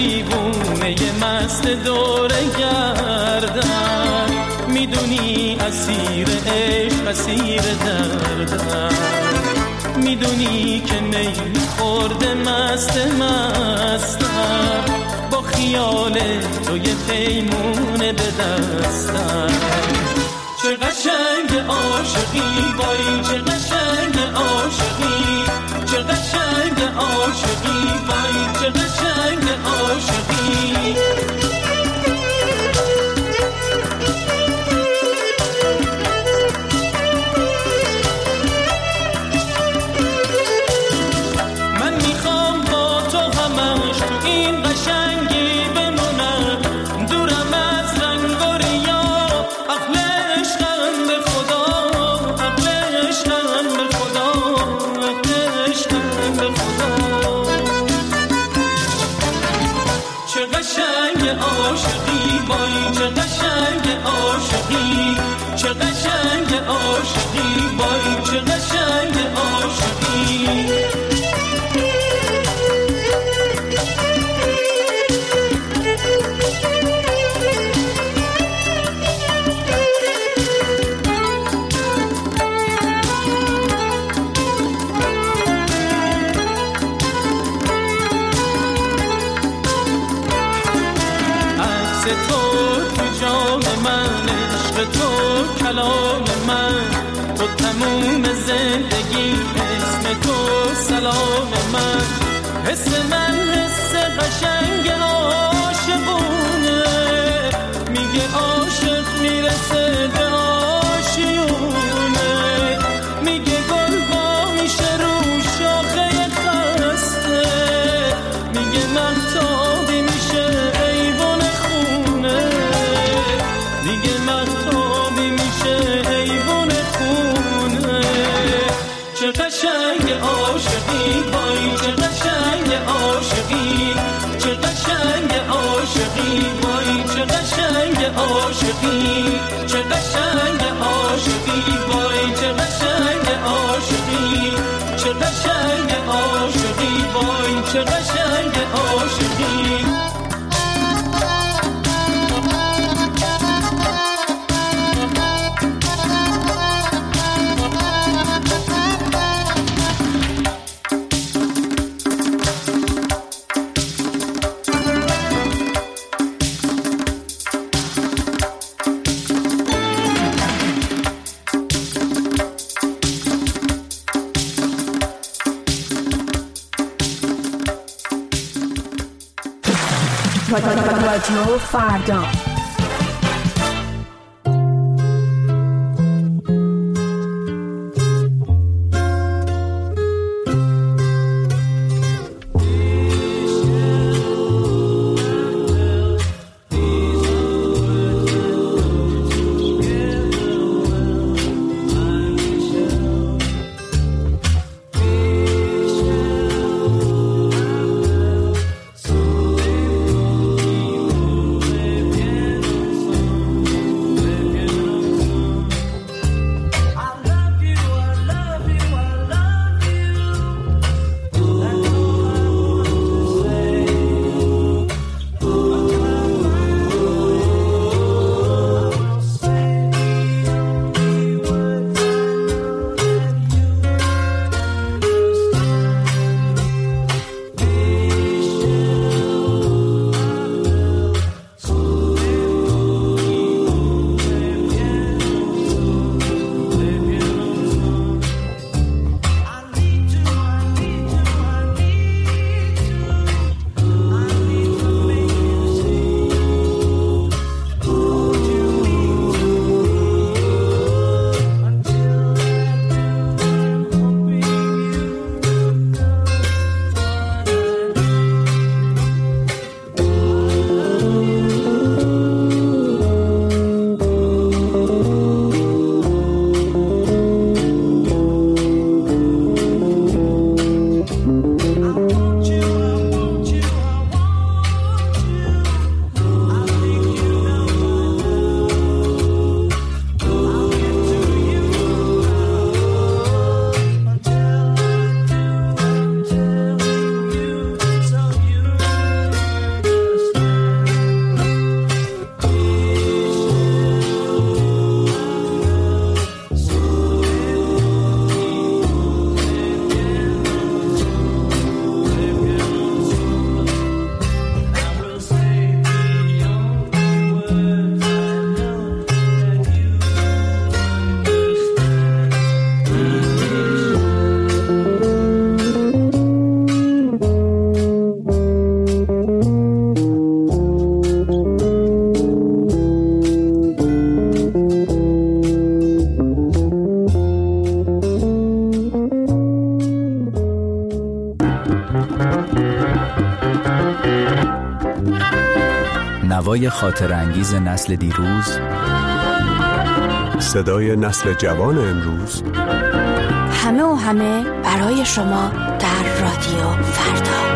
دیوونه مست دوره گردم، میدونی اسیر عشق اسیر دردم، میدونی که میل خورده مستم، با خیال تو یه پیمونه به دستم. چه قشنگ عاشقی وای چه قشنگ عاشقی، چه قشنگ عاشقی وای چه قشنگ عاشقی. من میخوام با تو همش تو این قشنگی بمونم، دورم از رنگ و ریا، عقل عشقم به خدا، عقل عشقم به خدا، عقل عشقم به خدا. چه قشنگ عاشقی وای چه قشنگ عاشقی، چه قشنگ عاشقی وای چه قشنگ عاشقی. تو کلام من، تو تموم زندگی، اسم تو سلام من، حس من حس قشنگ عاشقونه، میگه عاشق میرسه به عاشیونه، میگه گل با میشه رو شاخه خسته، میگه مهتابی میشه ایوان خونه، میگه مهتابی میشه ایوان خونه. چه قشنگ عاشقی وای چه قشنگ عاشقی، چه قشنگ عاشقی وای چه قشنگ عاشقی، چه قشنگ عاشقی وای چه قشنگ عاشقی، چه قشنگ عاشقی وای چه قشنگ عاشقی. رادیو فردا. Yeah. صدای خاطرانگیز نسل دیروز، صدای نسل جوان امروز، همه برای شما در رادیو فردا.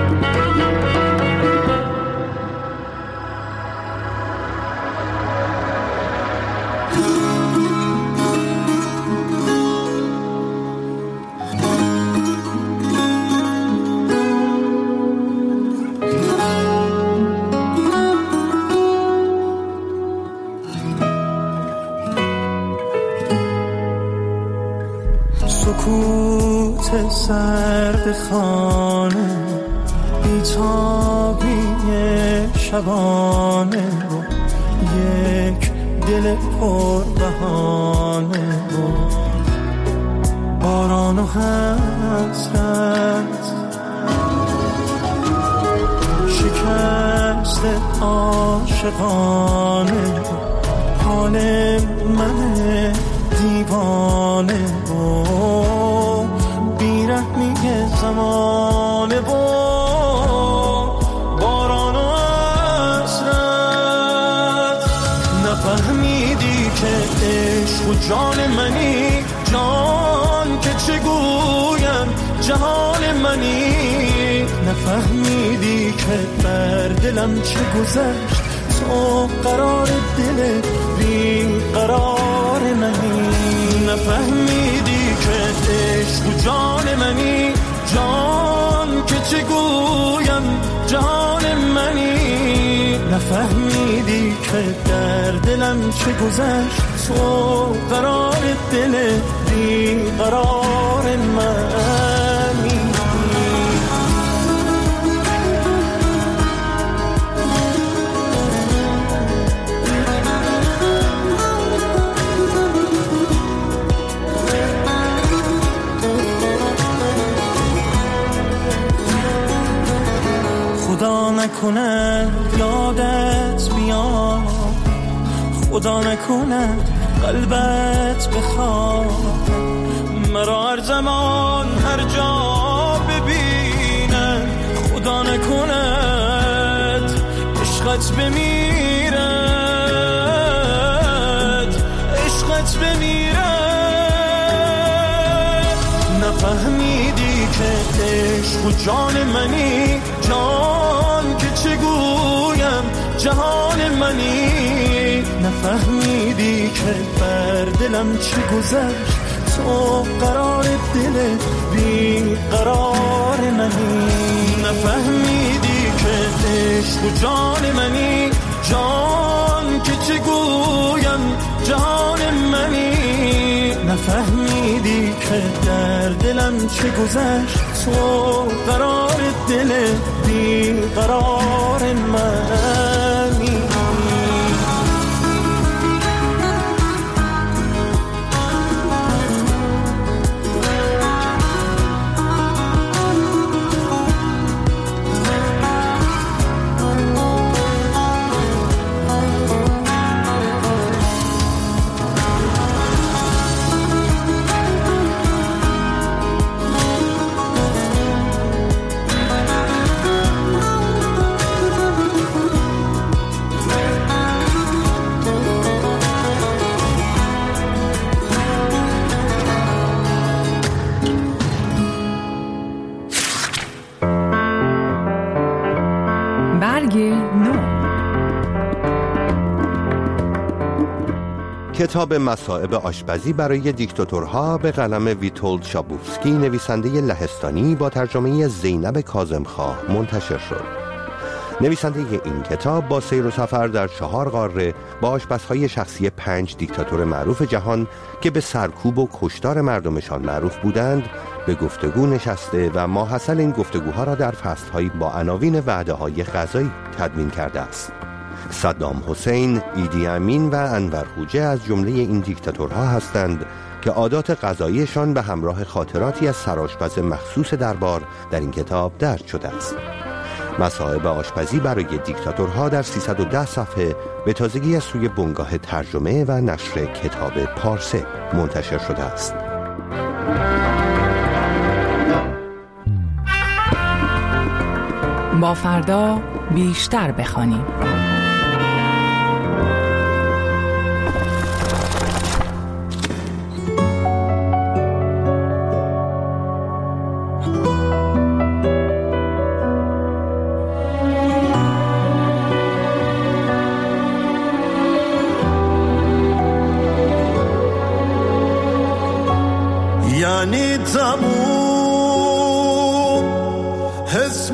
سکوت سرد خانه، بی‌تابی شبانه و یک دل پر بهانه و باران و حسرت، شکست عاشقانه و حال من دیوانه و بیرحمی زمانه و باران و حسرت. نفهمیدی که عشق و جان منی، جان که چگویم جهان منی. نفهمیدی که بر دلم چه گذشت، تو قرار دل بی قرار منی. نفهمیدی که عشق و جان منی، جان که چگویم جهان منی. نفهمیدی که در دلم چه گذشت، تو قرار دل بی قرار منی. خدا نکنه یادت بیاد، خدا نکنه قلبت بخواد، مرا هر زمان هر جا ببینه. خدا نکنه عشقت بمیرد، عشقت بمیرد. نفهمیدی که عشق و جان منی، جان که چگویم جهان منی. نفهمیدی که بر دلم چه گذشت، تو قرار دل بی قرار منی. نفهمیدی که عشق و جان منی، جان که چگویم جهان منی. نفهمیدی که در دلم چه گذشت، تو قرار دل بی قرار منی. کتاب مصائب آشپزی برای دیکتاتورها به قلم ویتولد شابوفسکی، نویسنده لهستانی، با ترجمه زینب کاظمخواه منتشر شد. نویسنده این کتاب با سیر و سفر در 4 قاره با آشپزهای شخصی 5 دیکتاتور معروف جهان که به سرکوب و کشتار مردمشان معروف بودند به گفتگو نشسته و ماحصل این گفتگوها را در فصل‌های با عناوین وعده‌های غذایی تدوین کرده است. صدام حسین، ایدی امین و انور خوجه از جمله این دیکتاتورها هستند که عادات غذاییشان به همراه خاطراتی از سرآشپز مخصوص دربار در این کتاب درج شده است. مصائب آشپزی برای دیکتاتورها در 310 صفحه به تازگی از سوی بنگاه ترجمه و نشر کتاب پارسه منتشر شده است. با فردا بیشتر بخوانیم. تموم حس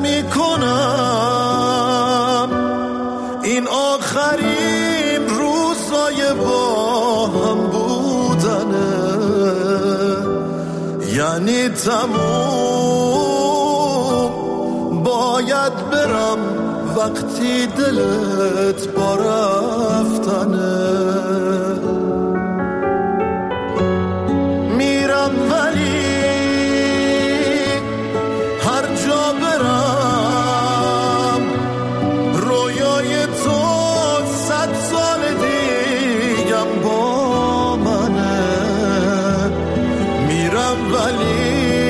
میکنم این آخرین روزای با هم بودنه، یعنی تموم باید برم وقتی دلت با رفتنه. میرم ولی هر جا برم رویای تو 100 سال دیگم با منه. میرم ولی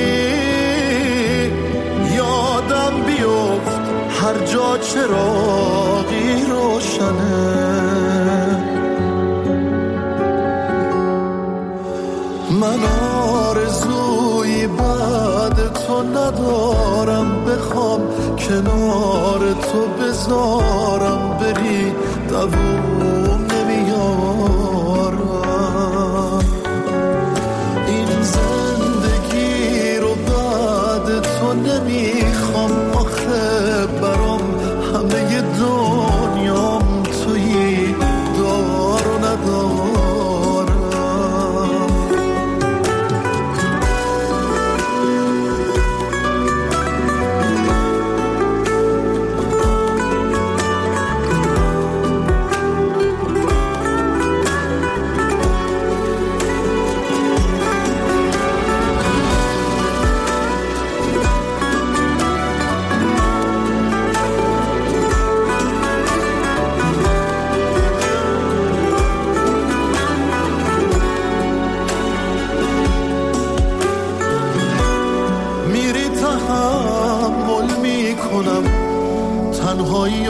یادم بیفت هر جا چراغی روشنه. من آرزویی بعد تو ندارم، بخوام کنار تو بذارم بری دووم نمیارم. این زندگی رو بعد تو نمیخوام، آخه برام همه دنیام تویی، دار و ندارم. تنهایی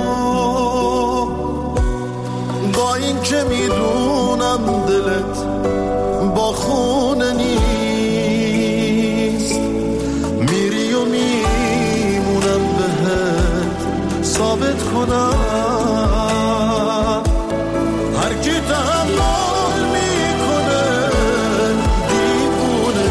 با این که میدونم دلت با خونه نیست، میری و میمونم بهت ثابت کنم هر کی تحمل میکنه دیوونه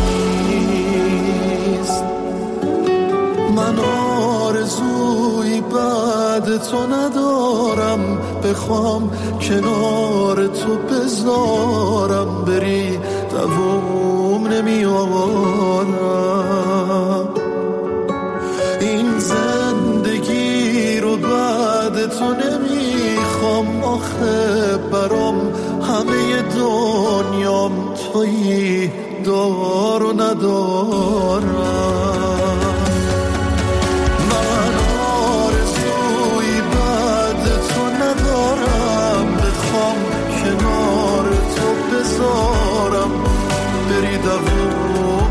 نیست. من آرزویی بعد تو ندارم، بخوام کنار تو بذارم بری دووم نمیارم. این زندگی رو بعد تو نمیخوام، آخه برام همه دنیام تویی، دار و ندارم. کنار تو بذارم بری دووم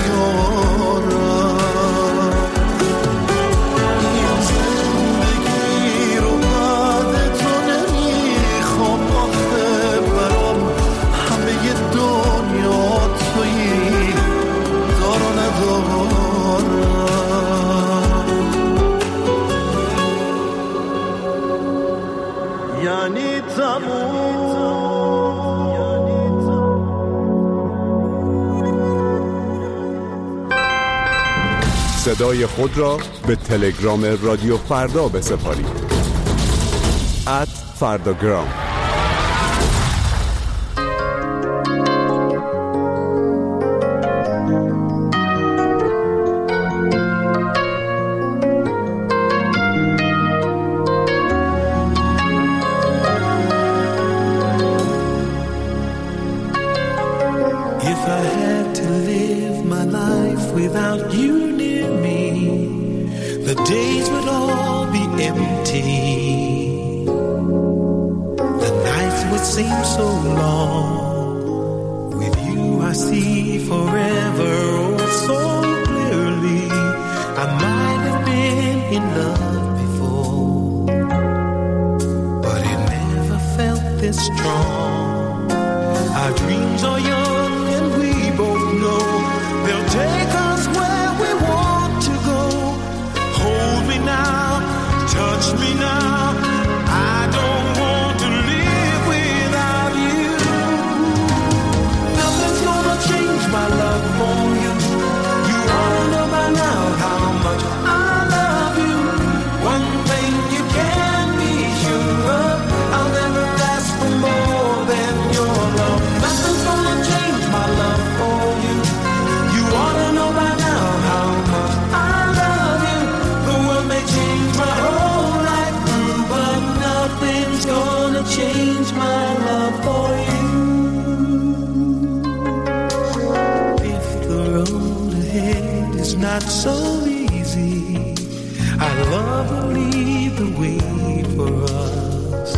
نمیارم. این زندگی رو بعد تو نمیخوام، آخه برام همه دنیا تویی، دار و ندارم. یعنی تموم صدای خود را به تلگرام رادیو فردا بسپارید. @فرداگرام. If I had to live my life without you near me, the days would all be empty. The nights would seem so long. With you I see forever oh so clearly. I might have been in love before, but it never felt this strong. Our dreams are young and we both know they'll take us where we want to go. Hold me now, touch me now. I don't want to live without you. Nothing's gonna change my love for you. not so easy. Our love will lead the way for us,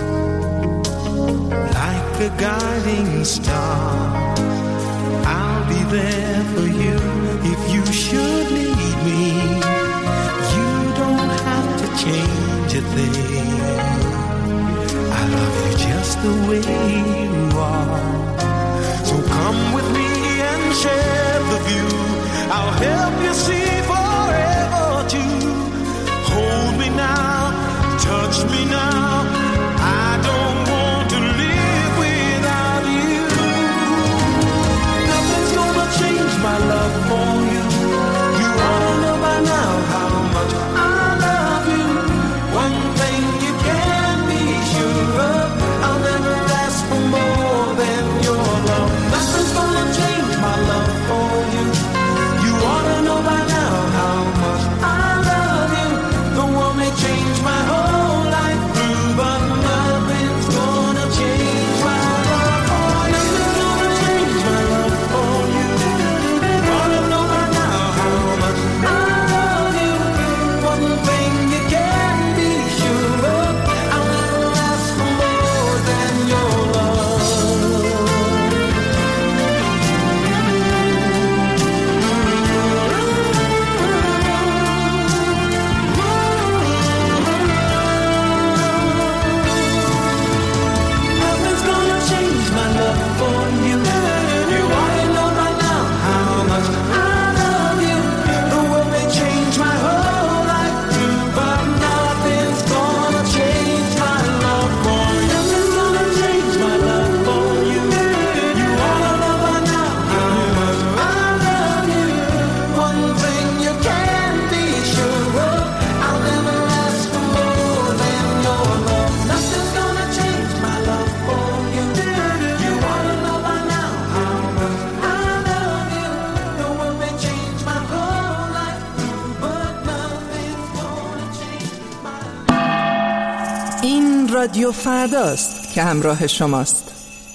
like a guiding star. I'll be there for you if you should need me. You don't have to change a thing. I love you just the way you are. So come with me and share the view. I'll help you see forever too. Hold me now, touch me now. I don't want to live without you. Nothing's gonna change my love for you. You ought to know by now how much I love you. One thing you can be sure of, I'll never ask for more than your love. Nothing's gonna change my love for you. You ought to know by now how much I love you. The one may change my whole life through, but nothing's gonna change my love for you. Nothing's gonna change my love for you. You ought to know by now how much I love you. One thing you can be sure of, I'll never ask for more than your love. Nothing's gonna change my love for you. You ought to know by now how much I love you. The world may change my whole life too, but nothing's gonna change my love for you. Nothing's gonna change my love for you. You ought to know by now how much I love you. One thing you can be sure of, I'll never ask for more than your love. Nothing's gonna change my love for you. You ought to know by now how much I love you. The world may change my whole life through, but nothing's gonna change my love. این رادیو فرداست که همراه شماست.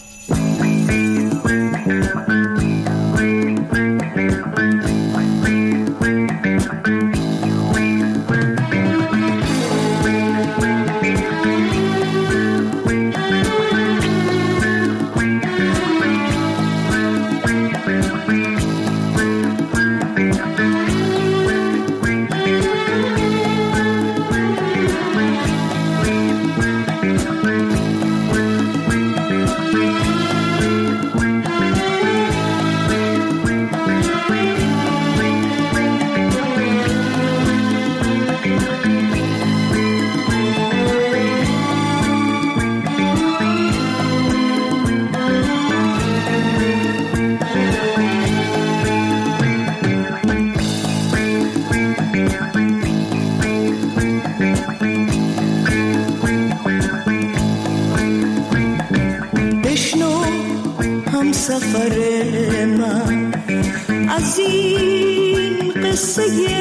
بشنو هم سفر من از این قصه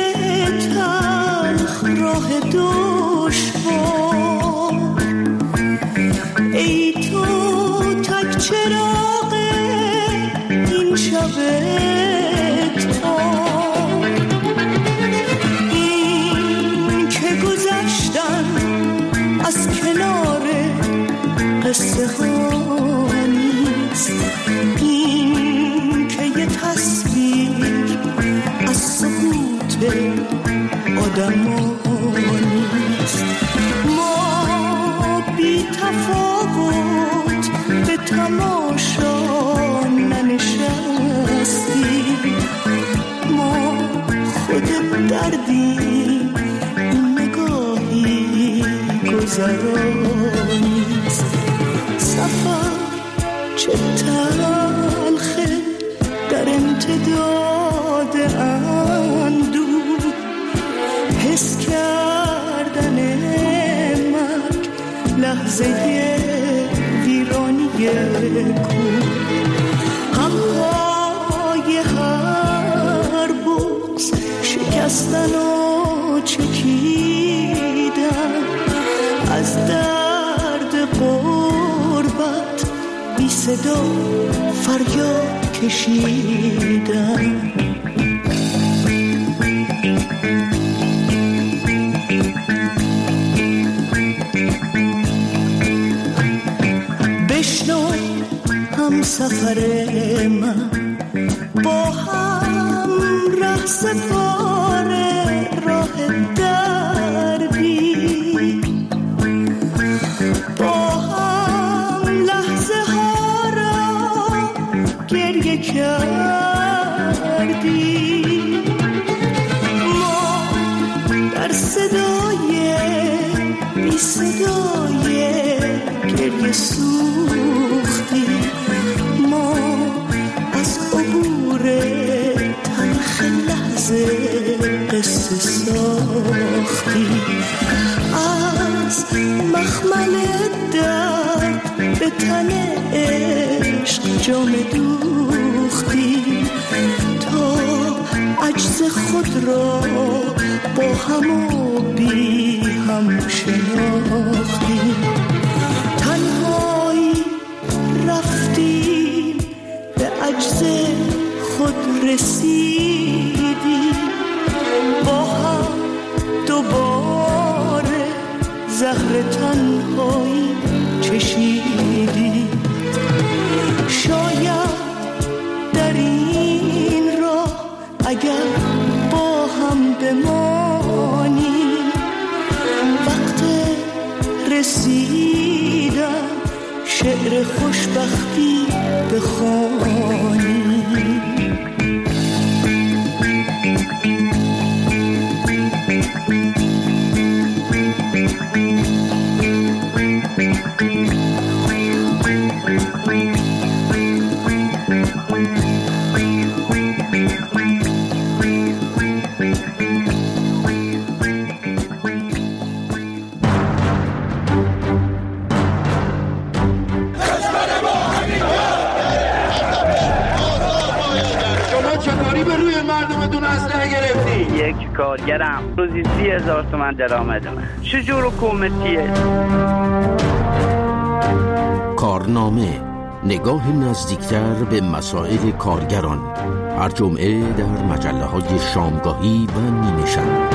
تلخ راه دشوار. ای تو تک چراغ این شب تار، این که گذشتن از کنار قصه ها نیست، این که یه تصویر از سکوت آدم ها نیست. ما بی تفاوت به تماشا ننشستیم، ما خود دردیم، این نگاهی گذرانیست. سفر چه تلخه در امتداد اندوه، حس کردن مرگ لحظه ویرانی کوه. همهای هر بغض شکستن و چکیدن، از درد غربت بی صدا فریاد کشیدن. هم سفر من با هم ره سپاره راه دردی با هم لحظه ها را گریه کردی ما در صدای بی صدای گریه سوختی ما از عبور تلخ لحظه قصه ساختی از مخمل درد به تن عشق جام دوختی تا عجز خود را با هم و بی هم شناختی تنهایی رفتی به عجز خود رسیدی با هم دوباره زهر تنهایی چشیدی شاید در این راه اگر با هم بمانی وقت رسیدن شعر خوشبختی بخوانی یک کارگرم روزی 30,000 تومان درآمدمه. چجور حکومتیه؟ کارنامه، نگاه نزدیکتر به مسائل کارگران، هر جمعه در مجله‌های شامگاهی و نیمه شب.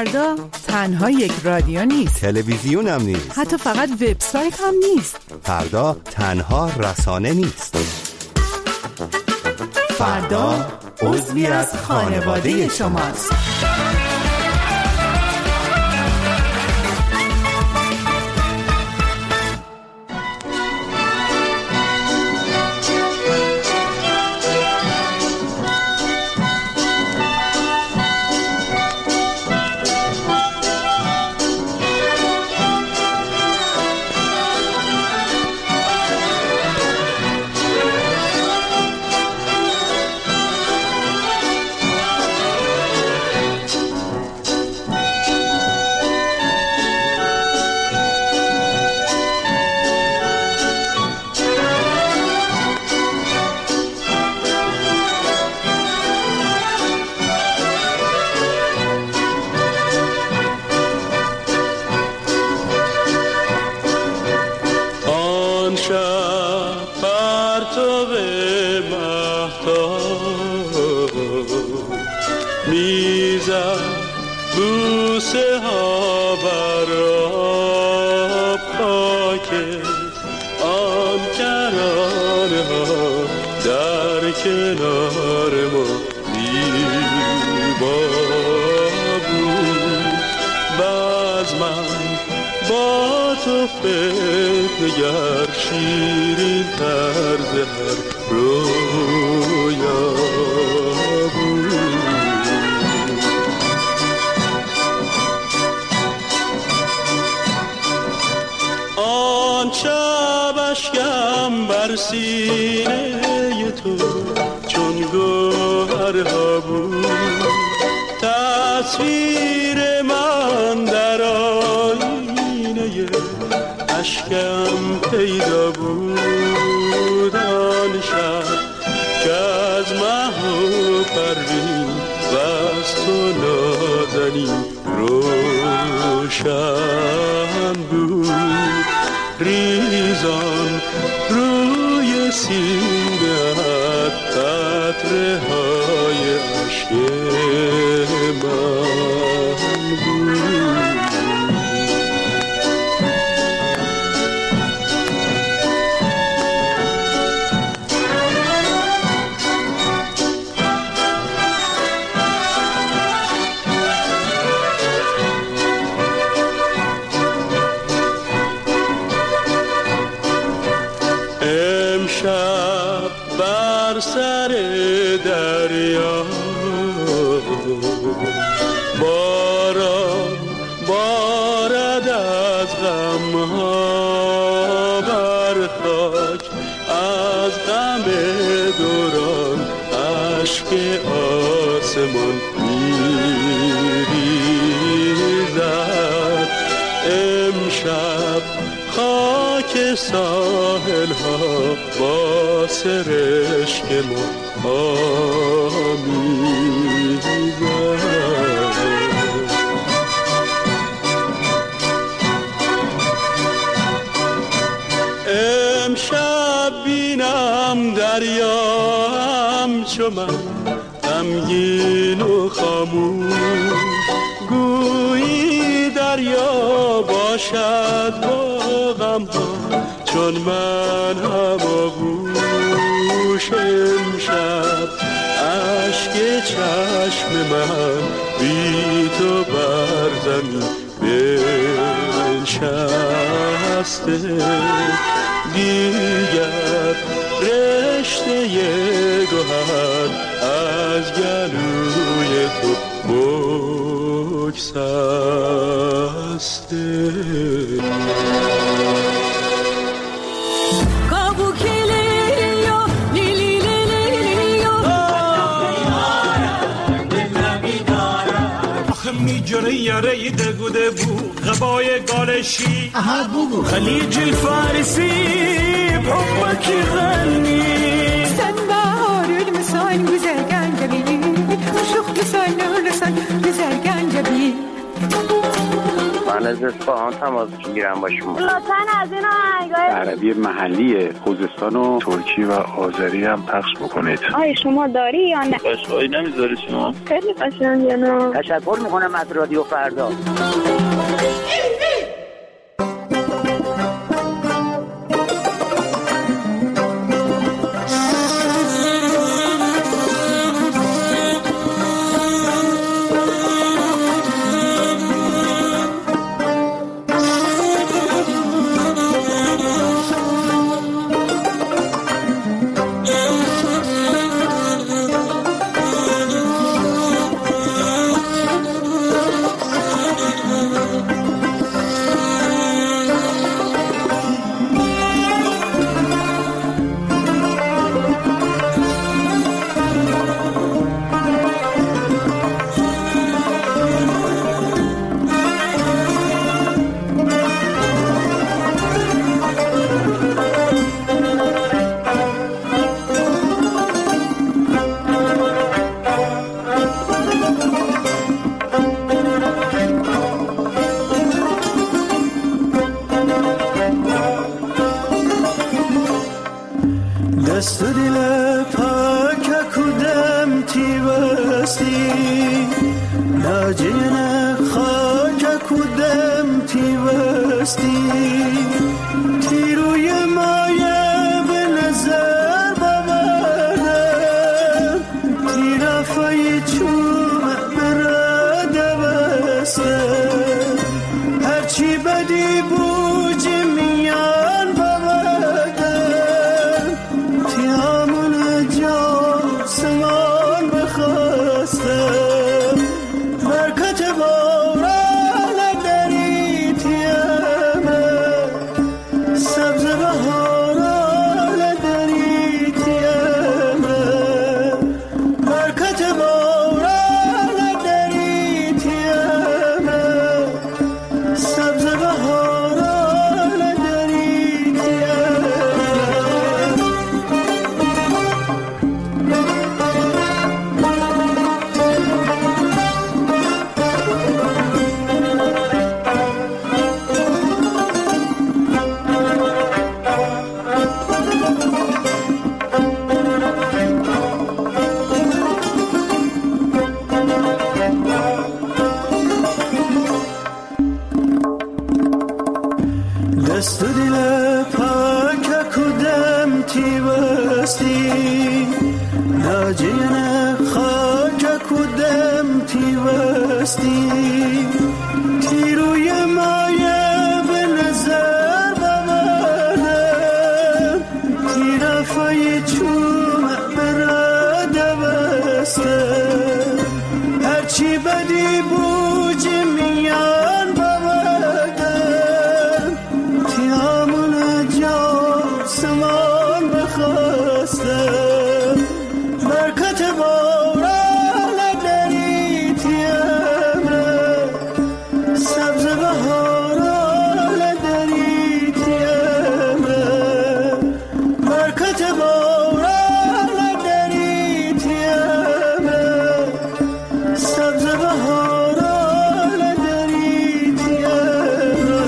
فردا تنها یک رادیو نیست، تلویزیون هم نیست، حتی فقط وبسایت هم نیست. فردا تنها رسانه نیست. فردا عضوی از خانواده شماست. نگر شیرین طرز هر رویا بود. آن شب اشکم بر سینه تو چون گوهرها بود، تصویر من در آینه اشکم پیدا بود. آن شب که از مه و پروین و از تو نازنین روشن بود. ریزان روی سینه‌ات قطره های اشک من بود. امشب بر سر دریا باران بارد از غمها بر خاک، از غم دوران اشک آسمان میریزد. امشب خاک ساحل ها با سرشک ما آمیزد. امشب بینم دریا همچو من غمگین و خاموش، گویی دریا باشد با غم ها چون من هماغوش. امشب اشک چشم من بی تو بر زمین بنشسته، دیگر رشته گوهر از گلوی تو بگسسته. میجره یاره دگوده بو غبای گالشی خلیج الفارسی بحبك يغني سن بهار المسان güzel gencebi وشوق لسان لسان güzel gencebi. من از اصفهان تماس میگیرم با شما. لطفاً از این آهنگای عربی محلی خوزستان و ترکی و آذری هم پخش بکنید. آیا شما داری یا نه؟ قشقایی نمیذاری شما؟ خیلی قشنگه نه. تشکر میکنم از رادیو فردا. دست دل پاک کدام تیوستی ناجین خاک کدام تیوستی تیروی مایه به نظر ببرم تیرافای چوم براده بسته هرچی بدی بوج میان ببردم تیامون جا سمان بخواستم برکت باران دری تیامه سبز بهاران دری تیامه برکت باران دری تیامه سبز بهاران دری تیامه دست دل پاک کدام تیوستی ناجین خاک کدام تیوستی تیروی مایه به نظر ببرم تیرافای چوم براده بسته هرچی بدی بوج میان ببردم تیامون جا سمان بخواستم برکت باران دری تیامه سبز بهاران دری تیامه برکت باران دری تیامه سبز بهاران دری تیامه.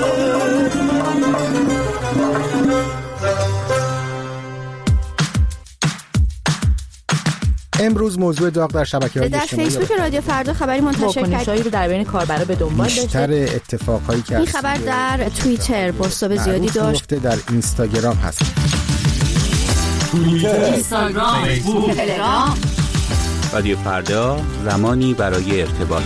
امروز موضوع داغ در شبکه‌های در اجتماعی فیسبوک رادیو فردا خبری منتشر واکنش‌هایی رو در بین کاربرا به دنبال داشته. بیشتر اتفاقهایی که این خبر در توییتر بازتاب زیادی داشت. در اینستاگرام هست. توییتر، اینستاگرام، فیسبوک، تلگرام. رادیو فردا، زمانی برای ارتباط.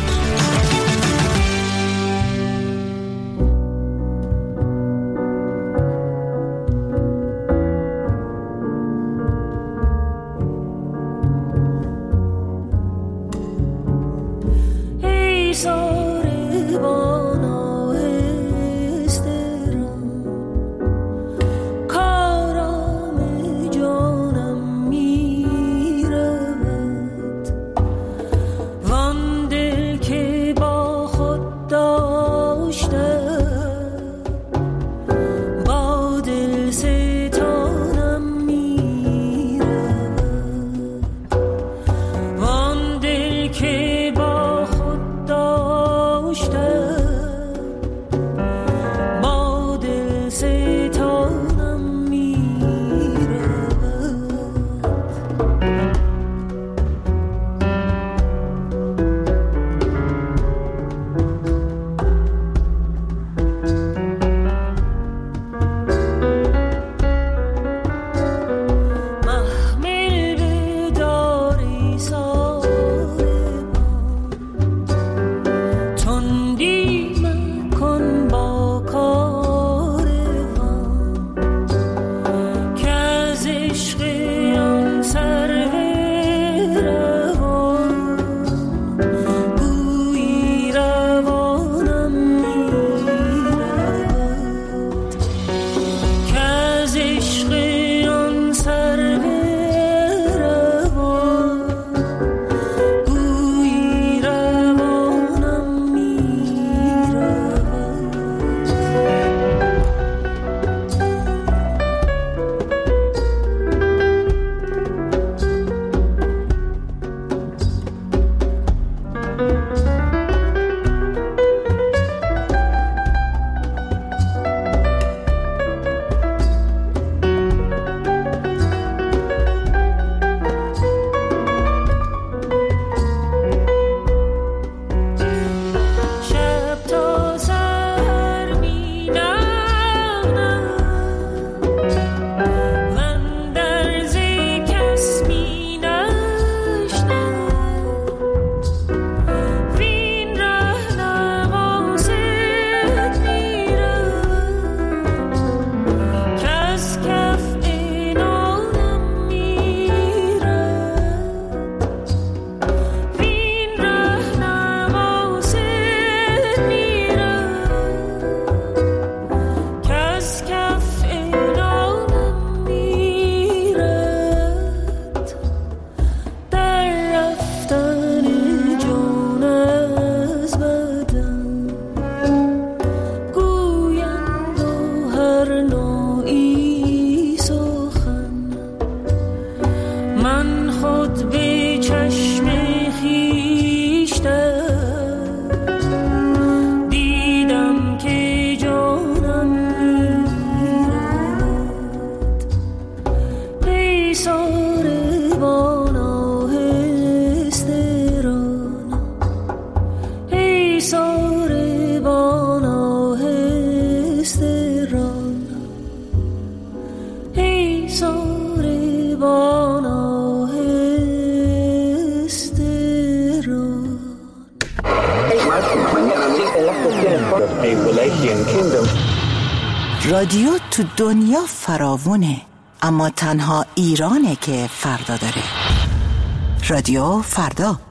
رادیو تو دنیا فراوونه، اما تنها ایرانه که فردا داره. رادیو فردا.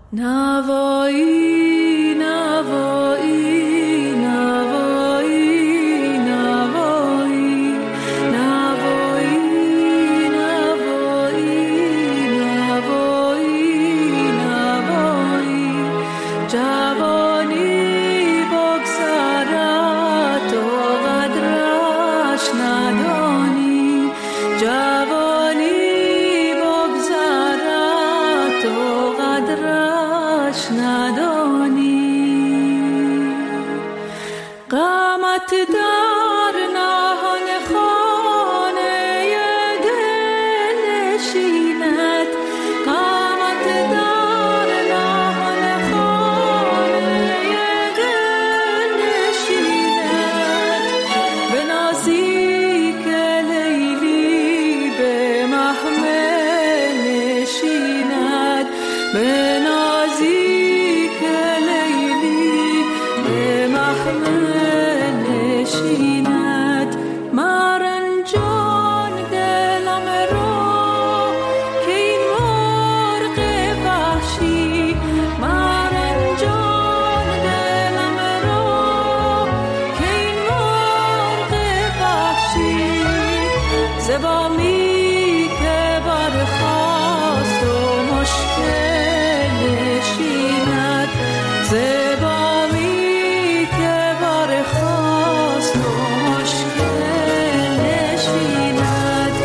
نوایی نوایی نوایی نوایی نوایی نوایی نوایی جوانی بگذرد و قدرش ندانی، جوانی بگذرد و قدرش ندانی. قامت در نهان خانه دل نشیند، قامت در نهان خانه دل نشیند. به نزدیک لیلی به محمل نشیند، به نزدیک لیلی به محمل نشیند. مرنجان دلم را که این مرغ وحشی، مرنجان دلم را که این مرغ وحشی. زبامی که برخاست و مشکل نشیند، زبامی که برخاست و مشکل نشیند.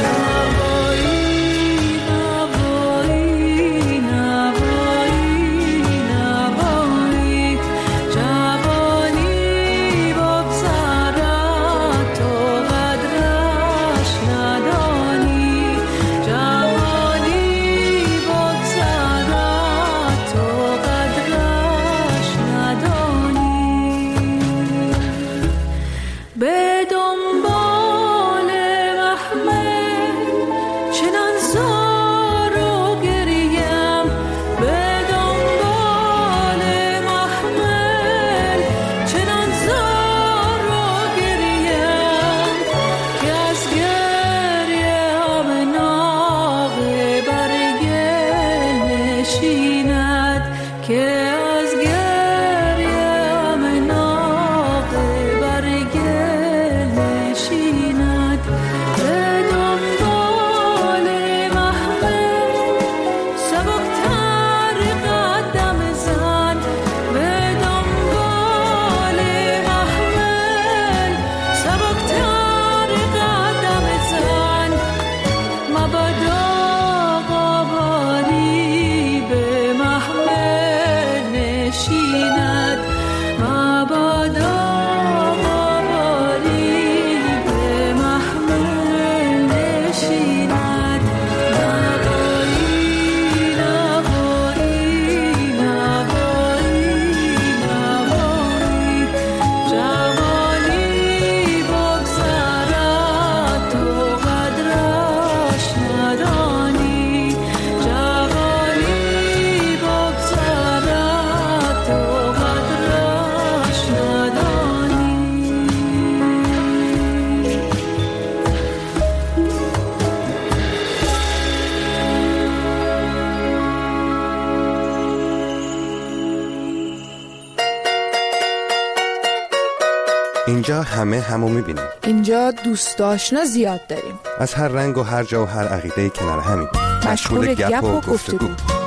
نوایی نوایی نوایی نوایی جوانی بگذرد و قدرش ندانی، جوانی بگذرد و قدرش ندانی. به دنبال محمل چنان زار و گریم، به دنبال محمل چنان زار و گریم که از گریه هم ناقه بر گل نشیند، که از گریه هم ناقه بر گل نشیند. به دنبال محمل سبکتر قدم زن، به دنبال محمل سبکتر قدم زن. مبادا قباری به محمل نشیند، مبادا قباری به محمل نشیند. نوایی نوایی نوایی نوایی جوانی بگذرد و قدرش ندانی، جوانی بگذرد و قدرش ندانی. اینجا همه همو میبینیم، اینجا دوست آشنا زیاد داریم، از هر رنگ و هر جا و هر عقیده کنار همین، مشغول گپ و گفتگو.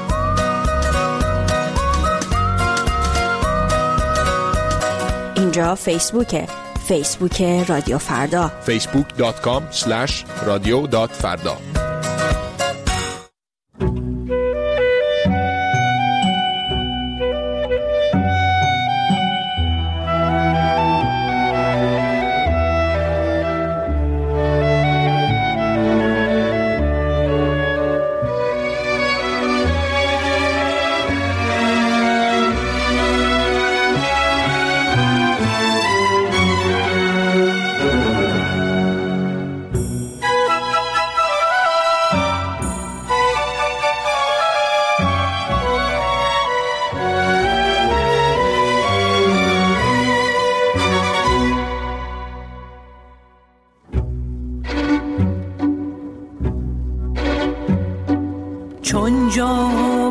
اینجا فیسبوکه، فیسبوک رادیو فردا. facebook.com/radio.farda.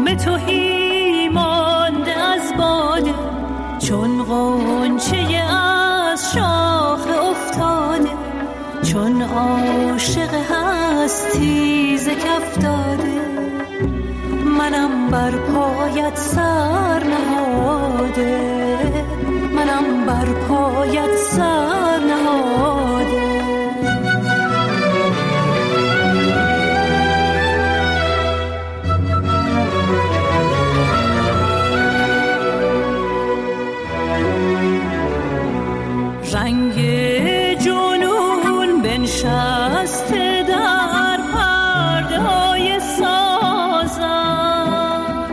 جام تهی مانده از باده، چون غنچه از شاخه افتاده، چون عاشق هستی ز کف داده، منم بر پایت سر نهاده، منم بر پایت سر نهاده. رنگ جنون بنشسته در پرده های سازم،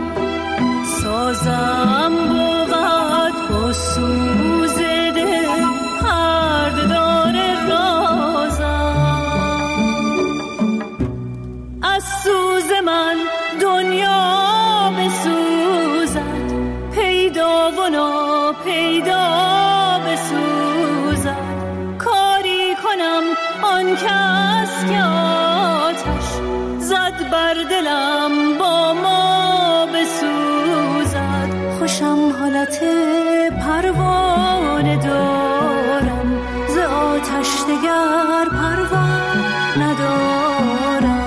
سازم بود با سوز دل پرده دار رازم. از سوز من دنیا بسوزد، پیدا و ناپیدا بسوزد، کاری کنم آن کس که آتش زد بر دلم با ما بسوزد. خوشم حالت پروانه دارم، ز آتش دگر پروا ندارم.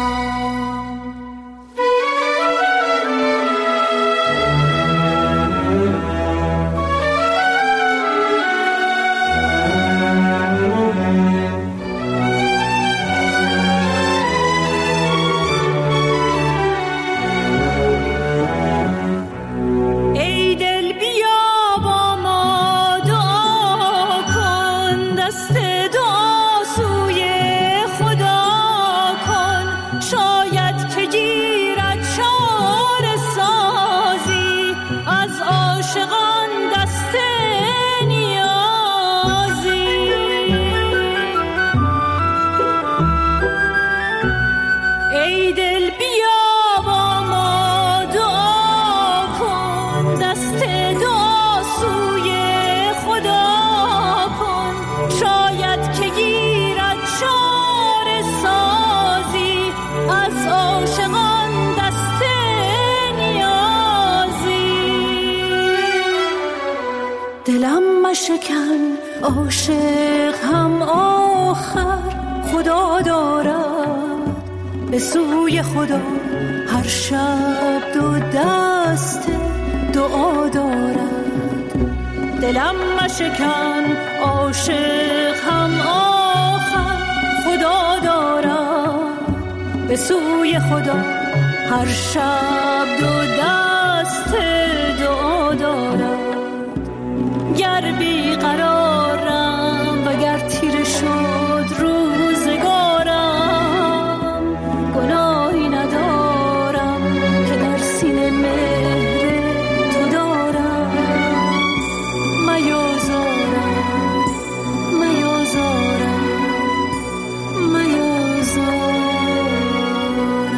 شکن عاشق هم آخر خدا دارد، به سوی خدا هر شب دو دست دعا دارد. دلم مشکن عاشق هم آخر خدا دارد، به سوی خدا هر شب دو دست دعا دارد. گر بیقرارم و گر تیره شد روزگارم، گناهی ندارم که در سینه مهر تو دارم. میازارم میازارم میازارم.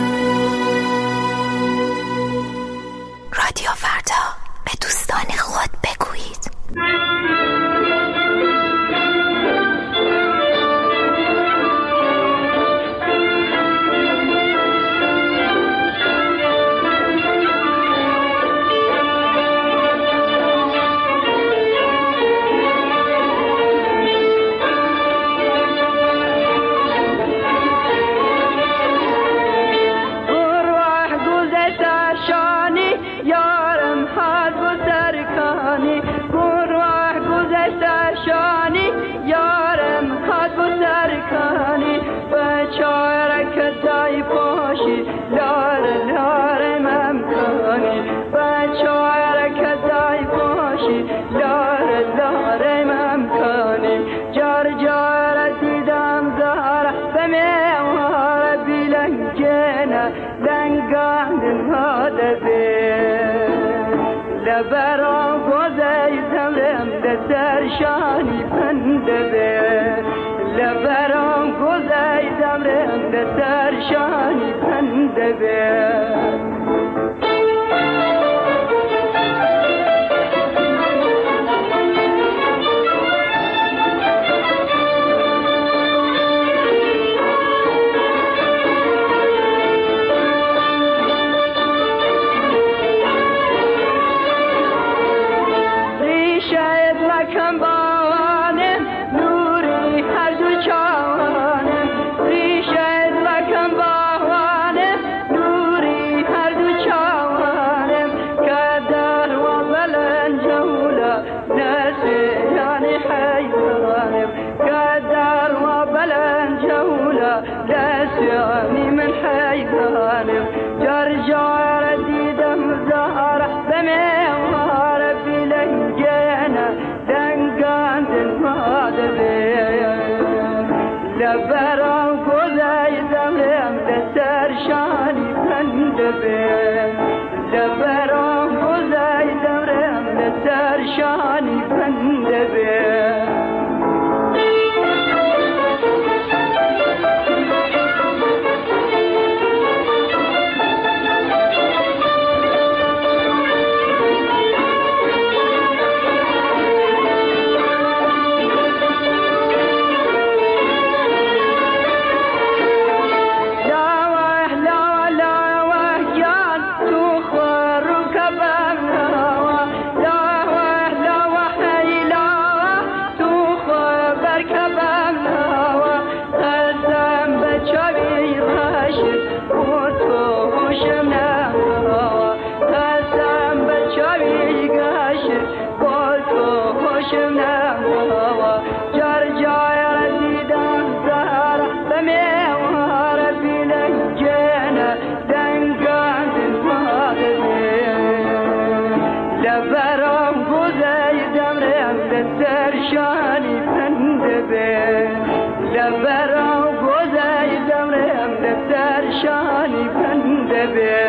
رادیو فردا، به دوستان خود بگویید. لبرام گذیدم در شانی پنده، لبرام گذیدم در شانی پنده. شانی پنده به لبرا گذیدم رم دفتر شانی پنده به